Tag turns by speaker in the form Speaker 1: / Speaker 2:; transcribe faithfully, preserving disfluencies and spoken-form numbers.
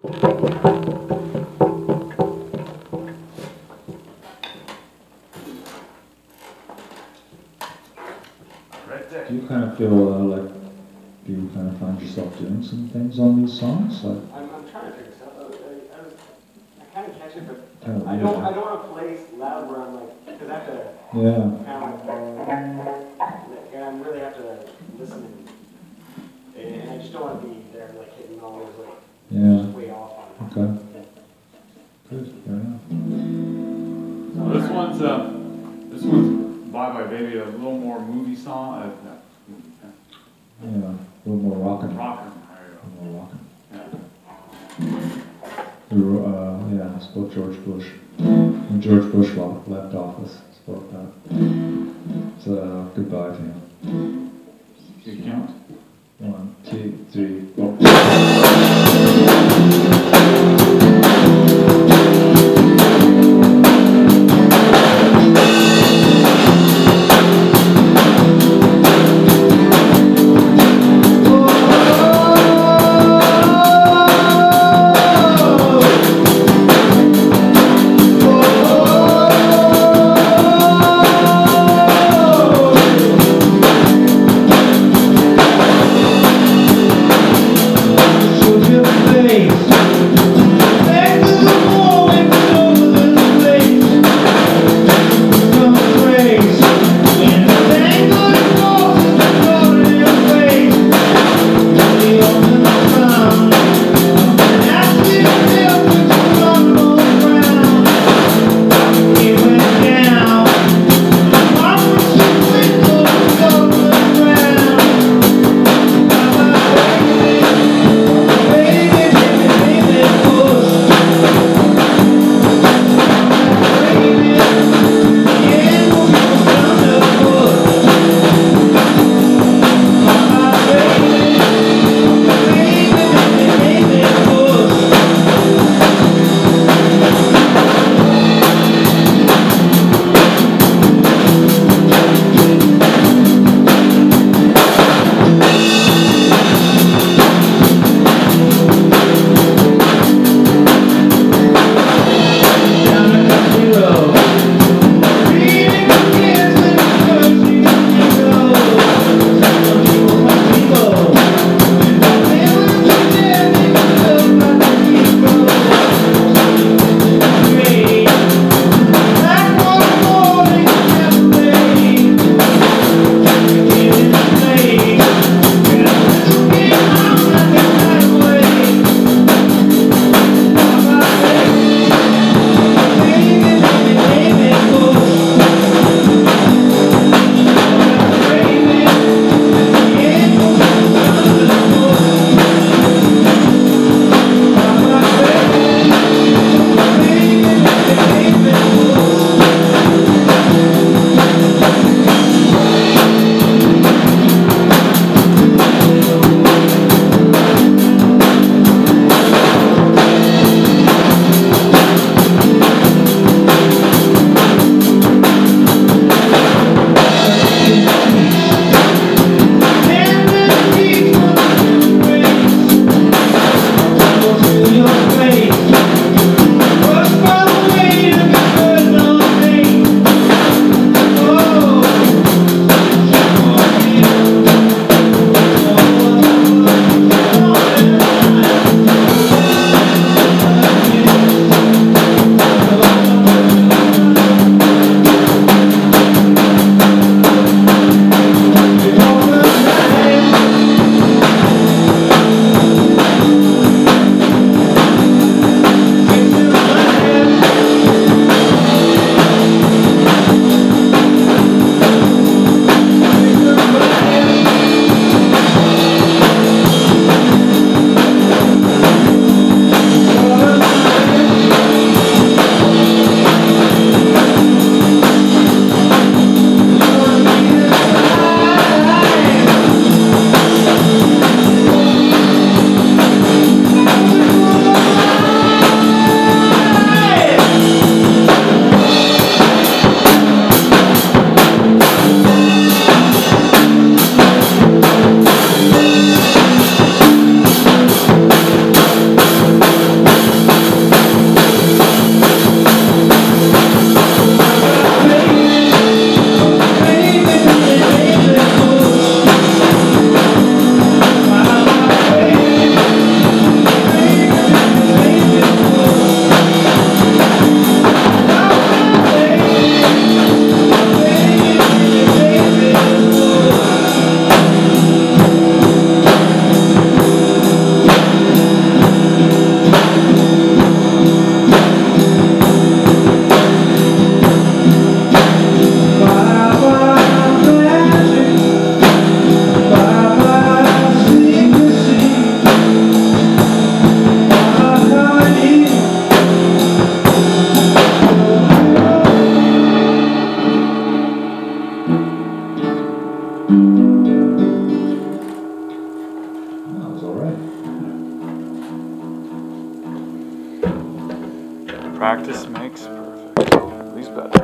Speaker 1: Right there.
Speaker 2: Do you kind of feel uh, like, do you kind of find yourself doing some things on these songs? Like,
Speaker 3: I'm, I'm trying to figure stuff out. I, I, was, I kind of catch it, but
Speaker 2: kind of
Speaker 3: I don't, I don't want to play loud where I'm like, because I have to
Speaker 2: yeah.
Speaker 3: kind of like, I really have to listen and, and I just don't want to be there like hitting all those like,
Speaker 2: Yeah.
Speaker 3: just way off on it.
Speaker 2: Okay. Good. Fair enough.
Speaker 1: So this one's uh, this one's Bye Bye Baby, a little more movie song. Uh,
Speaker 2: Yeah. A little more rockin'.
Speaker 1: Rockin'. There you
Speaker 2: A little more rockin'.
Speaker 1: go. Yeah.
Speaker 2: We were, uh, yeah, I spoke George Bush. When George Bush left office, spoke that. It's a goodbye to him.
Speaker 1: Do you count?
Speaker 2: One, two, three, four.
Speaker 1: Practice makes perfect. At least better.